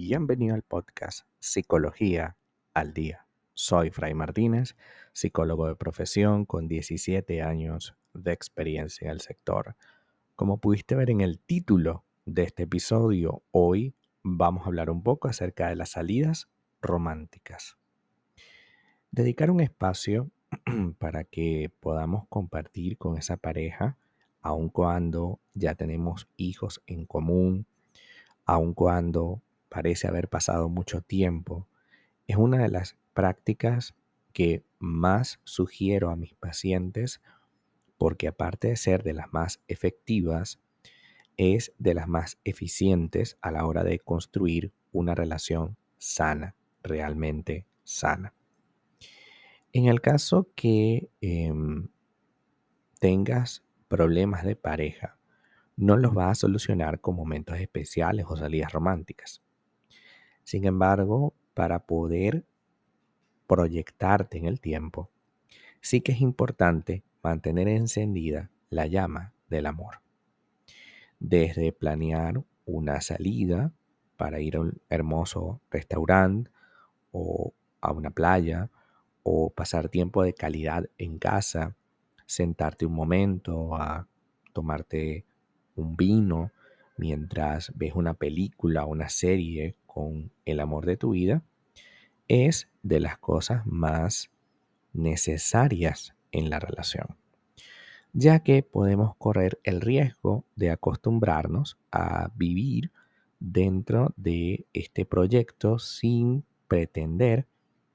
Bienvenido al podcast Psicología al Día. Soy Fray Martínez, psicólogo de profesión con 17 años de experiencia en el sector. Como pudiste ver en el título de este episodio, hoy vamos a hablar un poco acerca de las salidas románticas. Dedicar un espacio para que podamos compartir con esa pareja, aun cuando ya tenemos hijos en común, aun cuando parece haber pasado mucho tiempo, es una de las prácticas que más sugiero a mis pacientes porque aparte de ser de las más efectivas, es de las más eficientes a la hora de construir una relación sana, realmente sana. En el caso que tengas problemas de pareja, no los vas a solucionar con momentos especiales o salidas románticas. Sin embargo, para poder proyectarte en el tiempo, sí que es importante mantener encendida la llama del amor. Desde planear una salida para ir a un hermoso restaurante o a una playa o pasar tiempo de calidad en casa, sentarte un momento a tomarte un vino mientras ves una película o una serie con el amor de tu vida, es de las cosas más necesarias en la relación, ya que podemos correr el riesgo de acostumbrarnos a vivir dentro de este proyecto sin pretender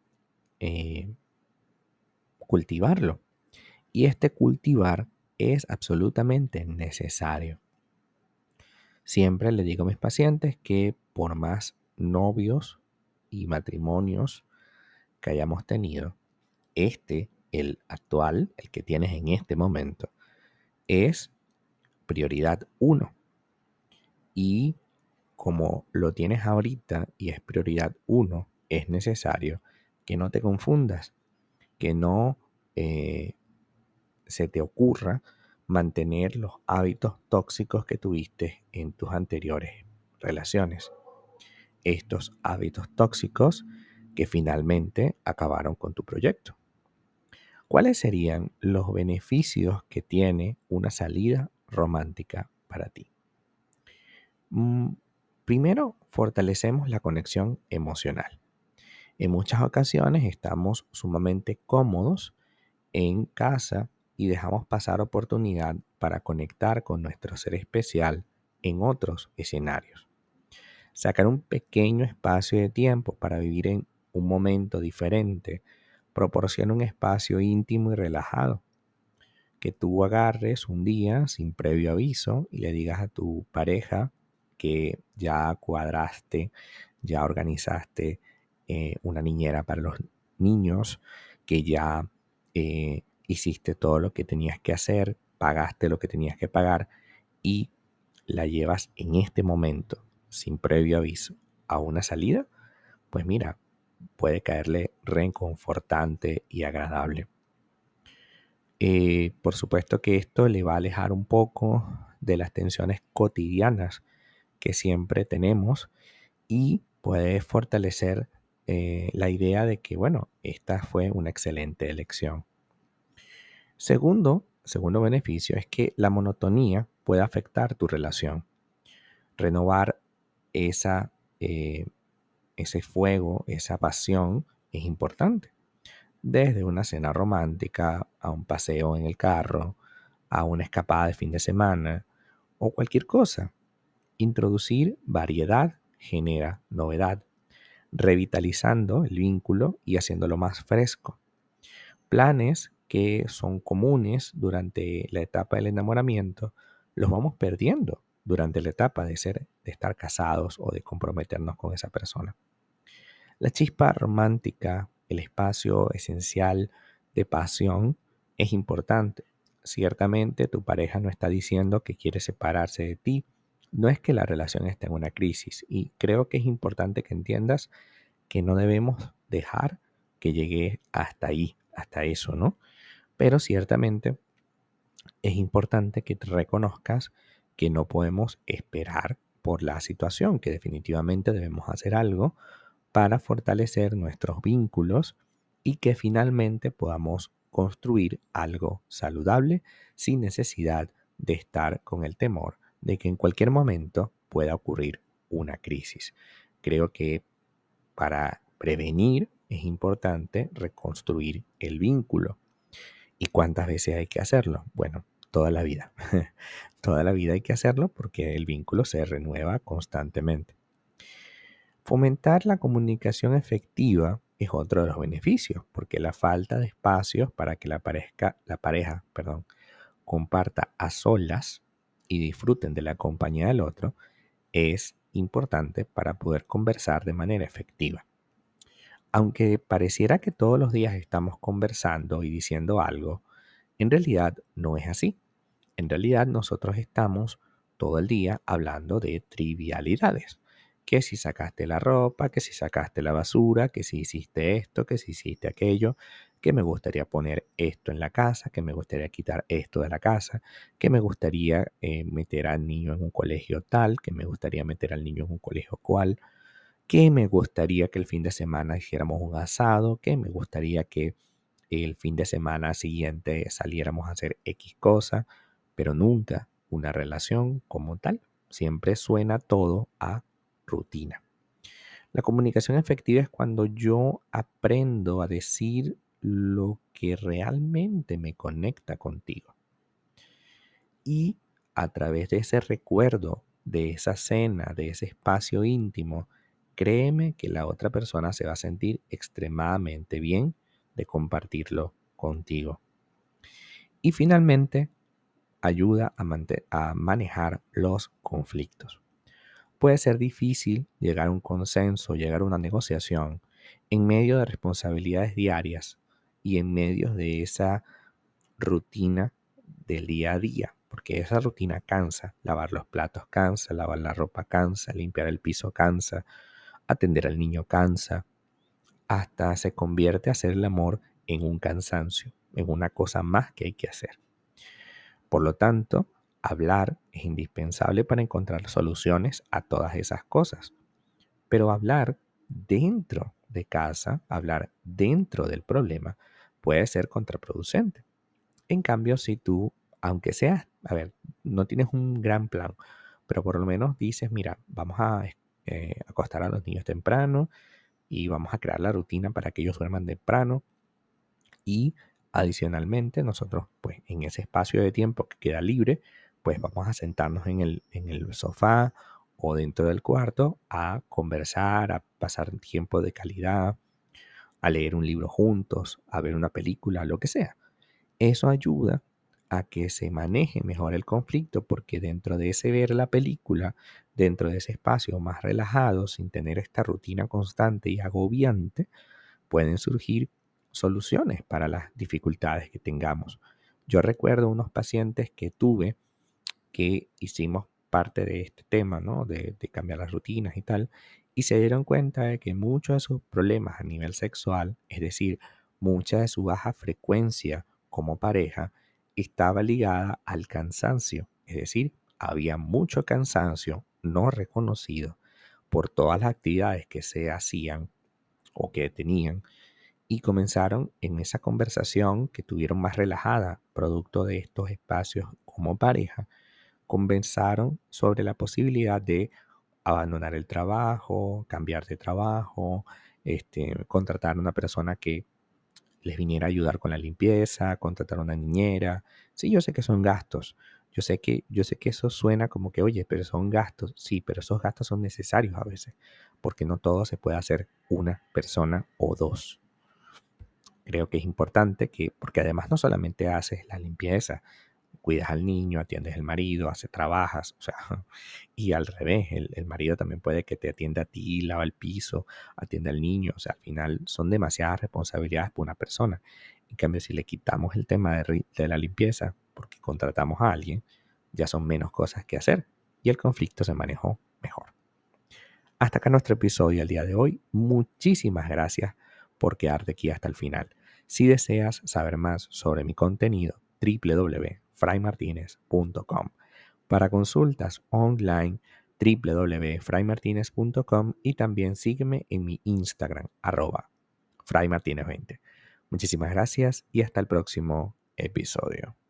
cultivarlo. Y este cultivar es absolutamente necesario. Siempre le digo a mis pacientes que por más novios y matrimonios que hayamos tenido, el actual, el que tienes en este momento, es prioridad 1. Y como lo tienes ahorita y es prioridad 1, es necesario que no te confundas, que no se te ocurra mantener los hábitos tóxicos que tuviste en tus anteriores relaciones. Estos hábitos tóxicos que finalmente acabaron con tu proyecto. ¿Cuáles serían los beneficios que tiene una salida romántica para ti? Primero, fortalecemos la conexión emocional. En muchas ocasiones estamos sumamente cómodos en casa y dejamos pasar oportunidad para conectar con nuestro ser especial en otros escenarios. Sacar un pequeño espacio de tiempo para vivir en un momento diferente proporciona un espacio íntimo y relajado que tú agarres un día sin previo aviso y le digas a tu pareja que ya cuadraste, ya organizaste una niñera para los niños, que ya hiciste todo lo que tenías que hacer, pagaste lo que tenías que pagar y la llevas en este momento sin previo aviso a una salida, pues mira, puede caerle reconfortante y agradable. Por supuesto que esto le va a alejar un poco de las tensiones cotidianas que siempre tenemos y puede fortalecer la idea de que, bueno, esta fue una excelente elección. Segundo beneficio es que la monotonía puede afectar tu relación. Renovar esa, ese fuego, esa pasión es importante. Desde una cena romántica, a un paseo en el carro, a una escapada de fin de semana o cualquier cosa. Introducir variedad genera novedad, revitalizando el vínculo y haciéndolo más fresco. Planes que son comunes durante la etapa del enamoramiento, los vamos perdiendo durante la etapa de estar casados o de comprometernos con esa persona. La chispa romántica, el espacio esencial de pasión es importante. Ciertamente tu pareja no está diciendo que quiere separarse de ti. No es que la relación esté en una crisis y creo que es importante que entiendas que no debemos dejar que llegue hasta ahí, hasta eso, ¿no? Pero ciertamente es importante que te reconozcas que no podemos esperar por la situación, que definitivamente debemos hacer algo para fortalecer nuestros vínculos y que finalmente podamos construir algo saludable sin necesidad de estar con el temor de que en cualquier momento pueda ocurrir una crisis. Creo que para prevenir es importante reconstruir el vínculo. ¿Y cuántas veces hay que hacerlo? Bueno, toda la vida. Toda la vida hay que hacerlo porque el vínculo se renueva constantemente. Fomentar la comunicación efectiva es otro de los beneficios, porque la falta de espacios para que la pareja, comparta a solas y disfruten de la compañía del otro es importante para poder conversar de manera efectiva. Aunque pareciera que todos los días estamos conversando y diciendo algo, en realidad no es así. En realidad nosotros estamos todo el día hablando de trivialidades. Que si sacaste la ropa, que si sacaste la basura, que si hiciste esto, que si hiciste aquello, que me gustaría poner esto en la casa, que me gustaría quitar esto de la casa, que me gustaría meter al niño en un colegio tal, que me gustaría meter al niño en un colegio cual, que me gustaría que el fin de semana hiciéramos un asado, que me gustaría que el fin de semana siguiente saliéramos a hacer X cosa, pero nunca una relación como tal. Siempre suena todo a rutina. La comunicación efectiva es cuando yo aprendo a decir lo que realmente me conecta contigo. Y a través de ese recuerdo, de esa cena, de ese espacio íntimo, créeme que la otra persona se va a sentir extremadamente bien de compartirlo contigo. Y finalmente, ayuda a manejar los conflictos. Puede ser difícil llegar a un consenso, llegar a una negociación en medio de responsabilidades diarias y en medio de esa rutina del día a día, porque esa rutina cansa. Lavar los platos cansa, lavar la ropa cansa, limpiar el piso cansa, atender al niño cansa, hasta se convierte a hacer el amor en un cansancio, en una cosa más que hay que hacer. Por lo tanto, hablar es indispensable para encontrar soluciones a todas esas cosas. Pero hablar dentro de casa, hablar dentro del problema, puede ser contraproducente. En cambio, si tú, aunque seas, no tienes un gran plan, pero por lo menos dices, mira, vamos a acostar a los niños temprano y vamos a crear la rutina para que ellos duerman temprano y adicionalmente nosotros, pues en ese espacio de tiempo que queda libre, pues vamos a sentarnos en el sofá o dentro del cuarto a conversar, a pasar tiempo de calidad, a leer un libro juntos, a ver una película, lo que sea. Eso ayuda a que se maneje mejor el conflicto porque dentro de ese ver la película, dentro de ese espacio más relajado, sin tener esta rutina constante y agobiante, pueden surgir soluciones para las dificultades que tengamos. Yo recuerdo unos pacientes que tuve que hicimos parte de este tema, ¿no? De cambiar las rutinas y tal, y se dieron cuenta de que muchos de sus problemas a nivel sexual, es decir, mucha de su baja frecuencia como pareja, estaba ligada al cansancio, es decir, había mucho cansancio no reconocido por todas las actividades que se hacían o que tenían y comenzaron en esa conversación que tuvieron más relajada, producto de estos espacios como pareja, conversaron sobre la posibilidad de abandonar el trabajo, cambiar de trabajo, contratar a una persona que les viniera a ayudar con la limpieza, contratar a una niñera. Sí, yo sé que son gastos. Yo sé que eso suena como que, oye, pero son gastos. Sí, pero esos gastos son necesarios a veces, porque no todo se puede hacer una persona o dos. Creo que es importante porque además no solamente haces la limpieza, cuidas al niño, atiendes al marido, trabajas, o sea, y al revés, el marido también puede que te atienda a ti, lava el piso, atiende al niño, o sea, al final son demasiadas responsabilidades por una persona. En cambio, si le quitamos el tema de la limpieza, porque contratamos a alguien, ya son menos cosas que hacer y el conflicto se manejó mejor. Hasta acá nuestro episodio el día de hoy. Muchísimas gracias por quedarte aquí hasta el final. Si deseas saber más sobre mi contenido, www.fraymartinez.com. Para consultas online, www.fraymartinez.com y también sígueme en mi Instagram, @fraymartinez20. Muchísimas gracias y hasta el próximo episodio.